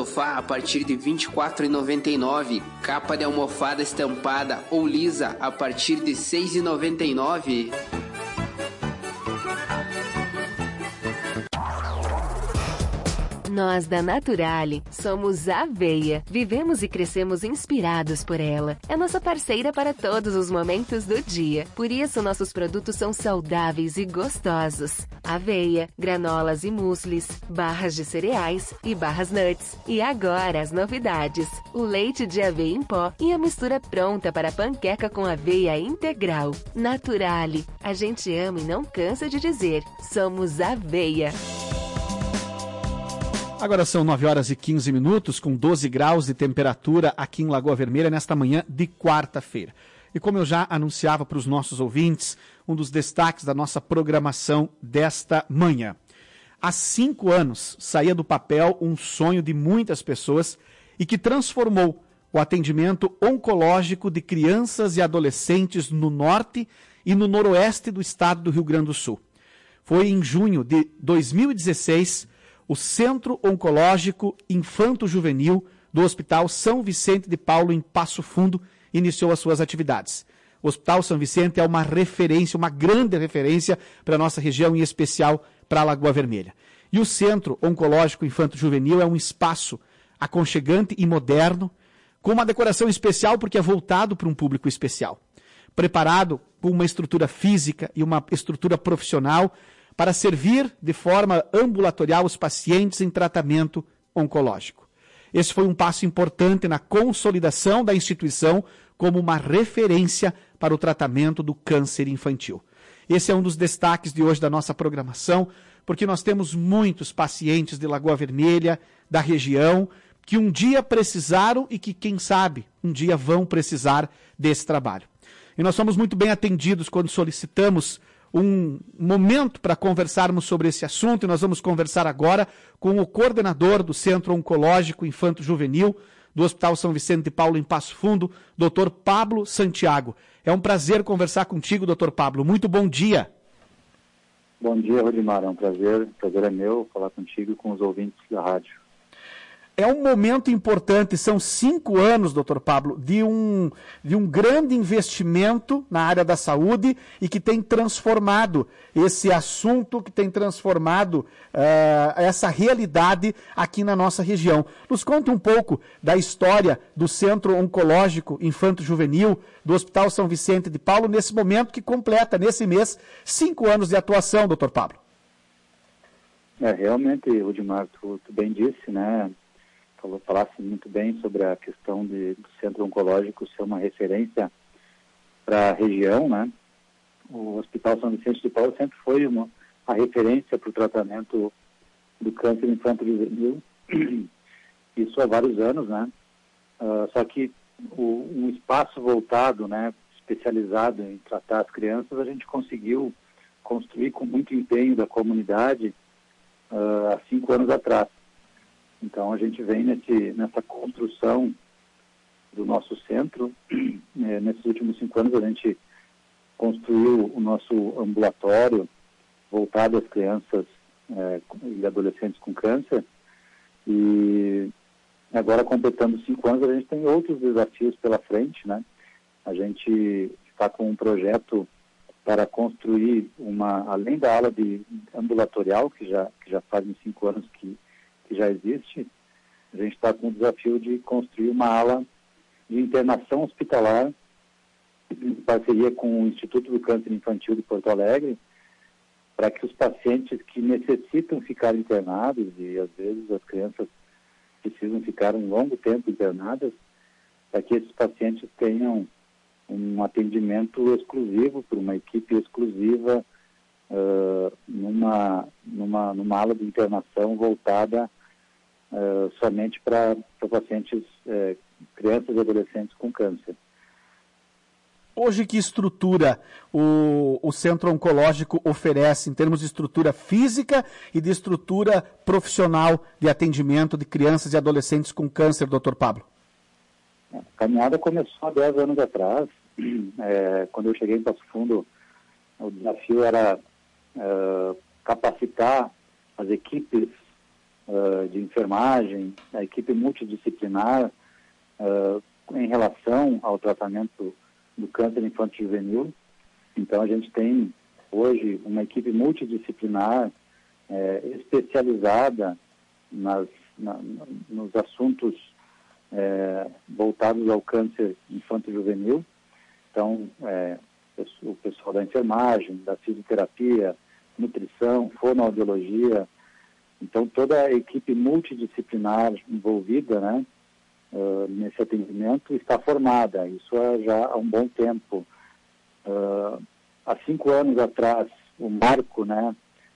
sofá a partir de R$ 24,99. Capa de almofada estampada ou lisa a partir de R$ 6,99. Nós da Naturale somos Aveia. Vivemos e crescemos inspirados por ela. É nossa parceira para todos os momentos do dia. Por isso, nossos produtos são saudáveis e gostosos. Aveia, granolas e mueslis, barras de cereais e barras nuts. E agora as novidades. O leite de aveia em pó e a mistura pronta para panqueca com aveia integral. Naturale. A gente ama e não cansa de dizer. Somos Aveia. Agora são 9h15, com 12 graus de temperatura aqui em Lagoa Vermelha, nesta manhã de quarta-feira. E como eu já anunciava para os nossos ouvintes, um dos destaques da nossa programação desta manhã. Há 5 anos saía do papel um sonho de muitas pessoas e que transformou o atendimento oncológico de crianças e adolescentes no norte e no noroeste do estado do Rio Grande do Sul. Foi em junho de 2016... o Centro Oncológico Infanto-Juvenil do Hospital São Vicente de Paulo, em Passo Fundo, iniciou as suas atividades. O Hospital São Vicente é uma referência, uma grande referência para a nossa região, em especial para a Lagoa Vermelha. E o Centro Oncológico Infanto-Juvenil é um espaço aconchegante e moderno, com uma decoração especial porque é voltado para um público especial. Preparado com uma estrutura física e uma estrutura profissional para servir de forma ambulatorial os pacientes em tratamento oncológico. Esse foi um passo importante na consolidação da instituição como uma referência para o tratamento do câncer infantil. Esse é um dos destaques de hoje da nossa programação, porque nós temos muitos pacientes de Lagoa Vermelha, da região, que um dia precisaram e que, quem sabe, um dia vão precisar desse trabalho. E nós somos muito bem atendidos quando solicitamos um momento para conversarmos sobre esse assunto, e nós vamos conversar agora com o coordenador do Centro Oncológico Infanto-Juvenil do Hospital São Vicente de Paulo, em Passo Fundo, Dr. Pablo Santiago. É um prazer conversar contigo, Dr. Pablo. Muito bom dia. Bom dia, Rodimar. É um prazer. O prazer é meu falar contigo e com os ouvintes da rádio. É um momento importante, são 5 anos, doutor Pablo, de um grande investimento na área da saúde e que tem transformado esse assunto, que tem transformado essa realidade aqui na nossa região. Nos conta um pouco da história do Centro Oncológico Infanto-Juvenil do Hospital São Vicente de Paulo, nesse momento que completa, nesse mês, 5 anos de atuação, doutor Pablo. Realmente, Rodimar, tu bem disse, né? Falasse muito bem sobre a questão do Centro Oncológico ser uma referência para a região, né? O Hospital São Vicente de Paulo sempre foi a referência para o tratamento do câncer infanto-juvenil, isso há vários anos, né? Só que um espaço voltado, né, especializado em tratar as crianças, a gente conseguiu construir com muito empenho da comunidade há 5 anos atrás. Então, a gente vem nessa construção do nosso centro. Nesses últimos 5 anos, a gente construiu o nosso ambulatório voltado às crianças e adolescentes com câncer. E agora, completando 5 anos, a gente tem outros desafios pela frente, né? A gente está com um projeto para construir além da ala ambulatorial, que já fazem 5 anos que já existe, a gente está com o desafio de construir uma ala de internação hospitalar em parceria com o Instituto do Câncer Infantil de Porto Alegre, para que os pacientes que necessitam ficar internados, e às vezes as crianças precisam ficar um longo tempo internadas, para que esses pacientes tenham um atendimento exclusivo por uma equipe exclusiva numa ala de internação voltada somente para pacientes, crianças e adolescentes com câncer. Hoje, que estrutura o Centro Oncológico oferece em termos de estrutura física e de estrutura profissional de atendimento de crianças e adolescentes com câncer, doutor Pablo? A caminhada começou há 10 anos atrás. Quando eu cheguei em Passo Fundo, o desafio era capacitar as equipes de enfermagem, a equipe multidisciplinar em relação ao tratamento do câncer infanto-juvenil. Então, a gente tem hoje uma equipe multidisciplinar especializada nos assuntos voltados ao câncer infanto-juvenil. Então, o pessoal da enfermagem, da fisioterapia, nutrição, fonoaudiologia. Então, toda a equipe multidisciplinar envolvida, né, nesse atendimento está formada. Isso já há um bom tempo. Há 5 anos atrás, o marco, né,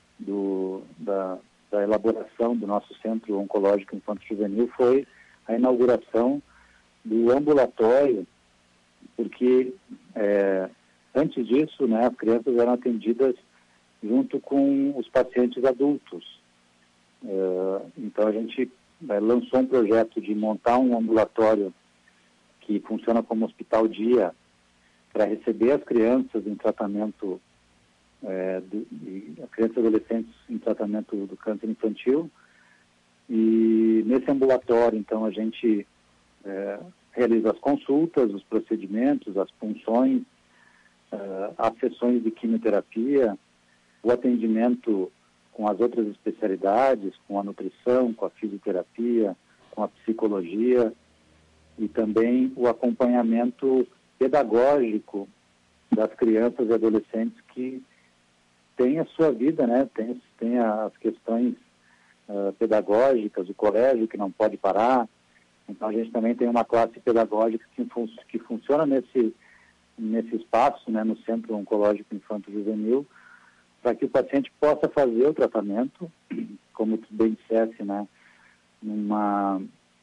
da elaboração do nosso Centro Oncológico Infanto-Juvenil foi a inauguração do ambulatório, porque antes disso, né, as crianças eram atendidas junto com os pacientes adultos. Então a gente lançou um projeto de montar um ambulatório que funciona como hospital-dia para receber as crianças em tratamento, crianças e adolescentes em tratamento do câncer infantil. E nesse ambulatório, então, a gente realiza as consultas, os procedimentos, as punções, as sessões de quimioterapia, o atendimento com as outras especialidades, com a nutrição, com a fisioterapia, com a psicologia e também o acompanhamento pedagógico das crianças e adolescentes que têm a sua vida, né? Tem as questões pedagógicas, o colégio que não pode parar. Então a gente também tem uma classe pedagógica que funciona nesse espaço, né, no Centro Oncológico Infanto-Juvenil, para que o paciente possa fazer o tratamento, como tu bem dissesse, né, num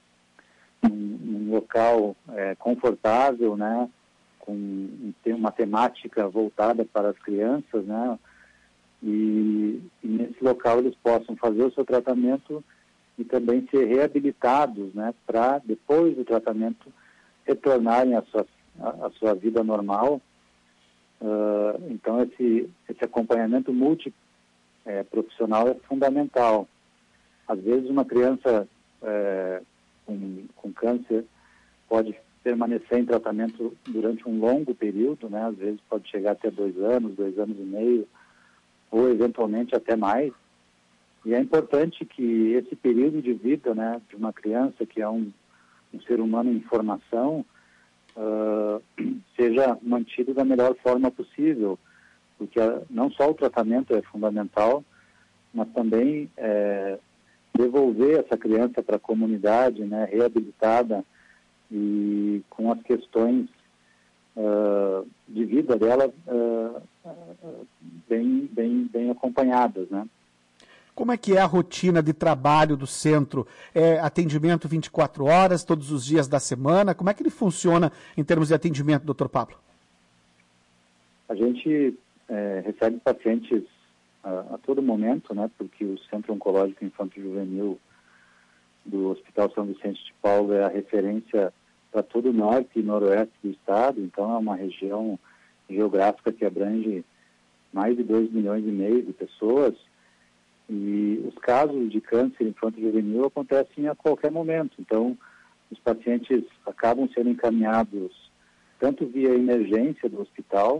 local confortável, né, tem uma temática voltada para as crianças, né, e nesse local eles possam fazer o seu tratamento e também ser reabilitados, né, para depois do tratamento retornarem à sua vida normal. Então esse acompanhamento multiprofissional é fundamental. Às vezes uma criança com câncer pode permanecer em tratamento durante um longo período, né? Às vezes pode chegar até 2 anos, 2 anos e meio, ou eventualmente até mais. E é importante que esse período de vida, né, de uma criança que é um ser humano em formação, seja mantido da melhor forma possível, porque não só o tratamento é fundamental, mas também devolver essa criança para a comunidade, né, reabilitada e com as questões de vida dela bem acompanhadas, né? Como é que é a rotina de trabalho do centro? É atendimento 24 horas, todos os dias da semana? Como é que ele funciona em termos de atendimento, doutor Pablo? A gente recebe pacientes a todo momento, né? Porque o Centro Oncológico Infanto-Juvenil do Hospital São Vicente de Paulo é a referência para todo o norte e noroeste do estado. Então é uma região geográfica que abrange mais de 2,5 milhões de pessoas. E os casos de câncer infanto-juvenil acontecem a qualquer momento. Então, os pacientes acabam sendo encaminhados tanto via emergência do hospital,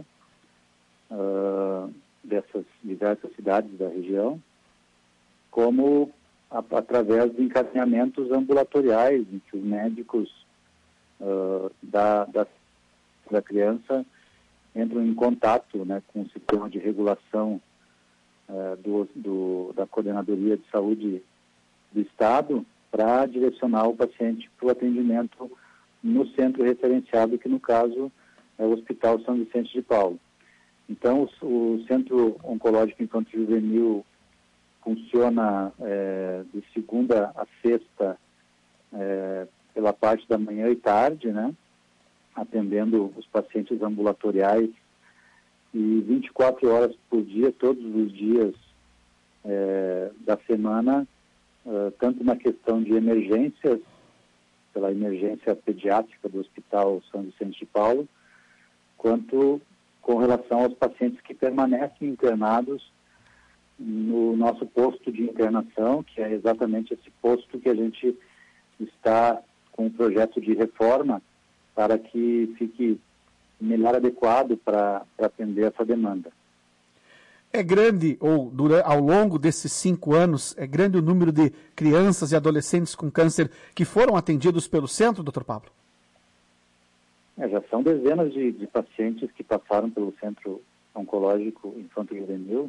dessas diversas cidades da região, como através de encaminhamentos ambulatoriais, em que os médicos da criança entram em contato, né, com o sistema de regulação da Coordenadoria de Saúde do Estado para direcionar o paciente para o atendimento no centro referenciado, que no caso é o Hospital São Vicente de Paulo. Então, o Centro Oncológico Infanto-Juvenil funciona de segunda a sexta pela parte da manhã e tarde, né, atendendo os pacientes ambulatoriais, e 24 horas por dia, todos os dias da semana, tanto na questão de emergências, pela emergência pediátrica do Hospital São Vicente de Paulo, quanto com relação aos pacientes que permanecem internados no nosso posto de internação, que é exatamente esse posto que a gente está com um projeto de reforma para que fique melhor adequado para atender essa demanda. É grande, ao longo desses 5 anos, é grande o número de crianças e adolescentes com câncer que foram atendidos pelo centro, Dr. Pablo? Já são dezenas de pacientes que passaram pelo Centro Oncológico Infanto-Juvenil.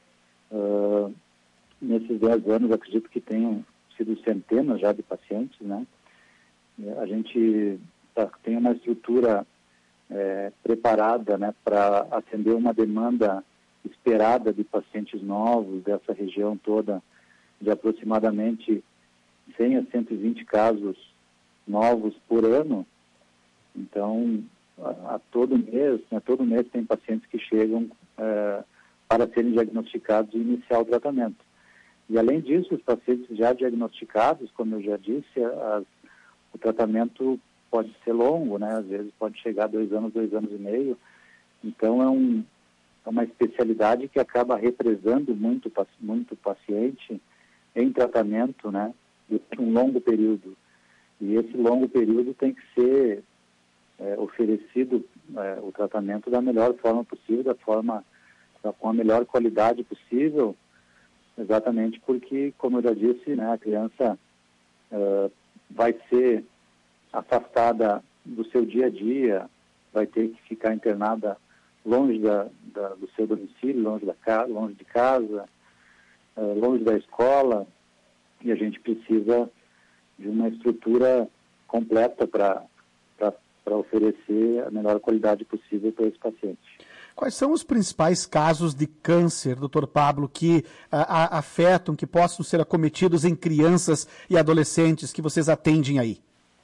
Nesses 10 anos, acredito que tenham sido centenas já de pacientes, né? A gente tem uma estrutura preparada, né, para atender uma demanda esperada de pacientes novos dessa região toda, de aproximadamente 100 a 120 casos novos por ano. Então, todo mês tem pacientes que chegam para serem diagnosticados e iniciar o tratamento. E além disso, os pacientes já diagnosticados, como eu já disse, o tratamento pode ser longo, né? Às vezes pode chegar a 2 anos e meio. Então, é uma especialidade que acaba represando muito paciente em tratamento, né? Durante um longo período. E esse longo período tem que ser oferecido o tratamento da melhor forma possível, com a melhor qualidade possível, exatamente porque, como eu já disse, né, a criança vai ser afastada do seu dia a dia, vai ter que ficar internada longe do seu domicílio, longe de casa, longe da escola, e a gente precisa de uma estrutura completa para oferecer a melhor qualidade possível para esse paciente. Quais são os principais casos de câncer, Dr. Pablo, que afetam, que possam ser acometidos em crianças e adolescentes que vocês atendem aí?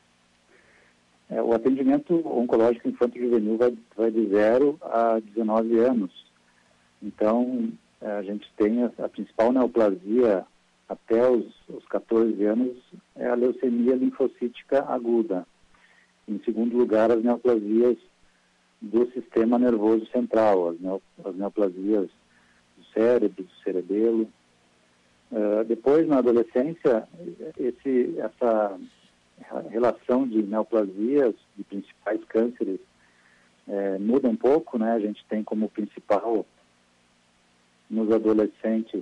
O atendimento oncológico infanto-juvenil vai de 0 a 19 anos. Então, a gente tem a principal neoplasia até os 14 anos, é a leucemia linfocítica aguda. Em segundo lugar, as neoplasias do sistema nervoso central, as neoplasias do cérebro, do cerebelo. Depois, na adolescência, essa relação de neoplasias, de principais cânceres, muda um pouco, né? A gente tem como principal, nos adolescentes,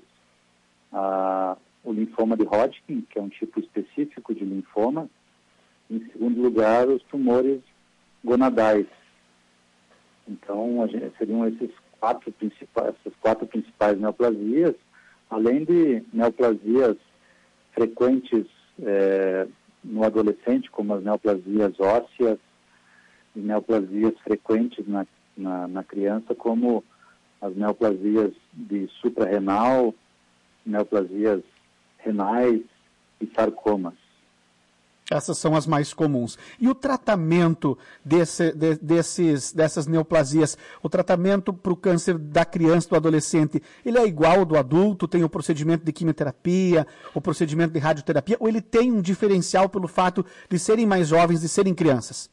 o linfoma de Hodgkin, que é um tipo específico de linfoma. Em segundo lugar, os tumores gonadais. Então, seriam essas quatro principais neoplasias, além de neoplasias frequentes no adolescente, como as neoplasias ósseas, e neoplasias frequentes na criança, como as neoplasias de suprarrenal, neoplasias renais e sarcomas. Essas são as mais comuns. E o tratamento dessas neoplasias, o tratamento para o câncer da criança, do adolescente, ele é igual ao do adulto? Tem o procedimento de quimioterapia, o procedimento de radioterapia, ou ele tem um diferencial pelo fato de serem mais jovens, de serem crianças?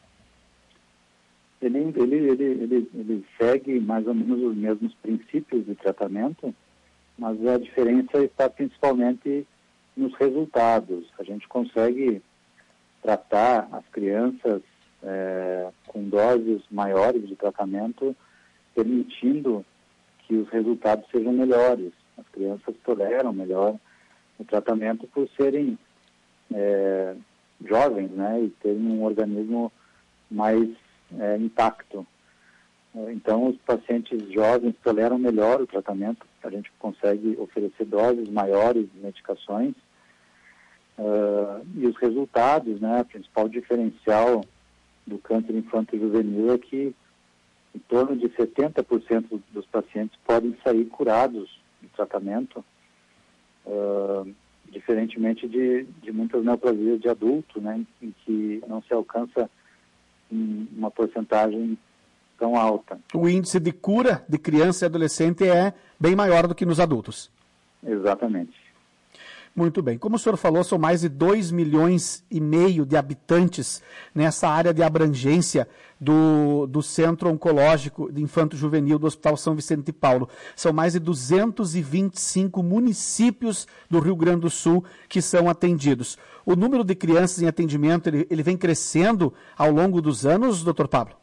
Ele segue mais ou menos os mesmos princípios de tratamento, mas a diferença está principalmente nos resultados. A gente consegue tratar as crianças com doses maiores de tratamento, permitindo que os resultados sejam melhores. As crianças toleram melhor o tratamento por serem jovens, né, e terem um organismo mais intacto. Então, os pacientes jovens toleram melhor o tratamento, a gente consegue oferecer doses maiores de medicações, e os resultados, né, o principal diferencial do câncer infanto-juvenil é que em torno de 70% dos pacientes podem sair curados do tratamento, diferentemente de muitas neoplasias de adulto, né, em que não se alcança uma porcentagem tão alta. O índice de cura de criança e adolescente é bem maior do que nos adultos. Exatamente. Muito bem. Como o senhor falou, são mais de 2,5 milhões de habitantes nessa área de abrangência do Centro Oncológico de Infanto Juvenil do Hospital São Vicente de Paulo. São mais de 225 municípios do Rio Grande do Sul que são atendidos. O número de crianças em atendimento, ele vem crescendo ao longo dos anos, doutor Pablo?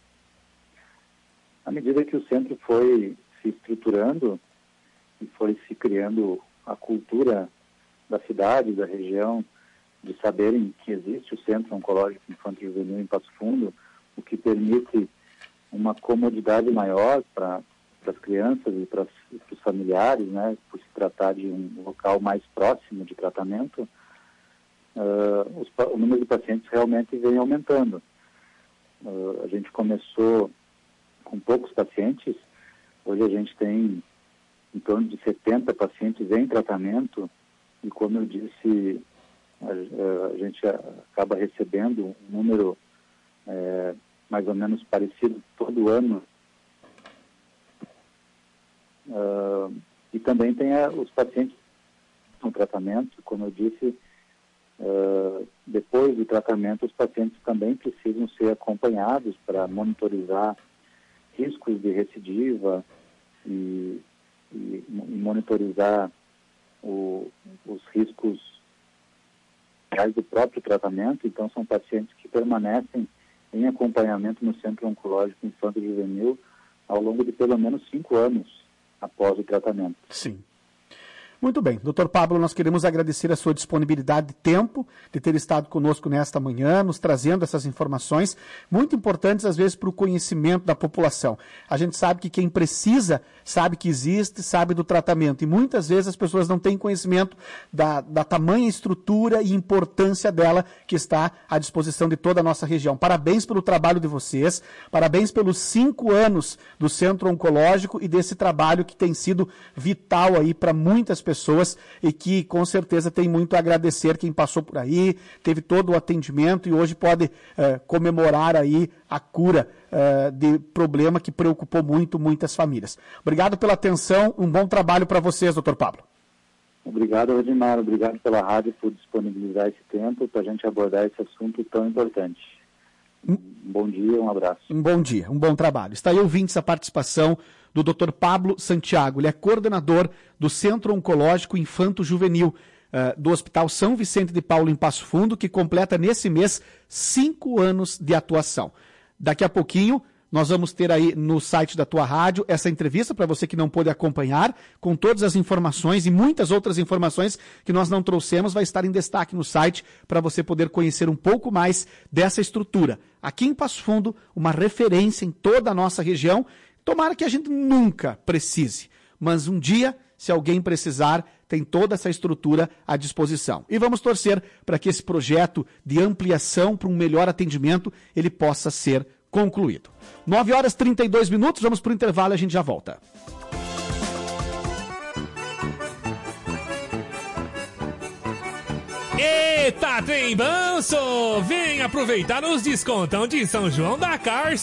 À medida que o centro foi se estruturando e foi se criando a cultura da cidade, da região, de saberem que existe o Centro Oncológico Infantil Juvenil em Passo Fundo, o que permite uma comodidade maior para as crianças e para os familiares, né, por se tratar de um local mais próximo de tratamento, o número de pacientes realmente vem aumentando. A gente começou com poucos pacientes, hoje a gente tem em torno de 70 pacientes em tratamento, e como eu disse, a gente acaba recebendo um número mais ou menos parecido todo ano. E também tem os pacientes no tratamento, como eu disse, depois do tratamento os pacientes também precisam ser acompanhados para monitorizar riscos de recidiva e monitorizar os riscos reais do próprio tratamento. Então, são pacientes que permanecem em acompanhamento no Centro Oncológico Infanto Juvenil ao longo de pelo menos 5 anos após o tratamento. Sim. Muito bem. Doutor Pablo, nós queremos agradecer a sua disponibilidade de tempo, de ter estado conosco nesta manhã, nos trazendo essas informações muito importantes, às vezes, para o conhecimento da população. A gente sabe que quem precisa sabe que existe, sabe do tratamento. E muitas vezes as pessoas não têm conhecimento da tamanha estrutura e importância dela que está à disposição de toda a nossa região. Parabéns pelo trabalho de vocês, parabéns pelos 5 anos do Centro Oncológico e desse trabalho que tem sido vital aí para muitas pessoas e que com certeza tem muito a agradecer quem passou por aí, teve todo o atendimento e hoje pode comemorar aí a cura de problema que preocupou muitas famílias. Obrigado pela atenção, um bom trabalho para vocês, doutor Pablo. Obrigado, Rodimar, obrigado pela rádio por disponibilizar esse tempo para a gente abordar esse assunto tão importante. Um bom dia, um abraço. Um bom dia, um bom trabalho. Está aí, ouvintes, a participação do Dr. Pablo Santiago. Ele é coordenador do Centro Oncológico Infanto Juvenil do Hospital São Vicente de Paulo, em Passo Fundo, que completa nesse mês 5 anos de atuação. Daqui a pouquinho, nós vamos ter aí no site da tua rádio essa entrevista para você que não pôde acompanhar, com todas as informações e muitas outras informações que nós não trouxemos, vai estar em destaque no site para você poder conhecer um pouco mais dessa estrutura. Aqui em Passo Fundo, uma referência em toda a nossa região. Tomara que a gente nunca precise, mas um dia, se alguém precisar, tem toda essa estrutura à disposição. E vamos torcer para que esse projeto de ampliação para um melhor atendimento, ele possa ser concluído. 9h32, vamos para o intervalo e a gente já volta. Eita, trem manso! Vem aproveitar os descontão de São João da Cars.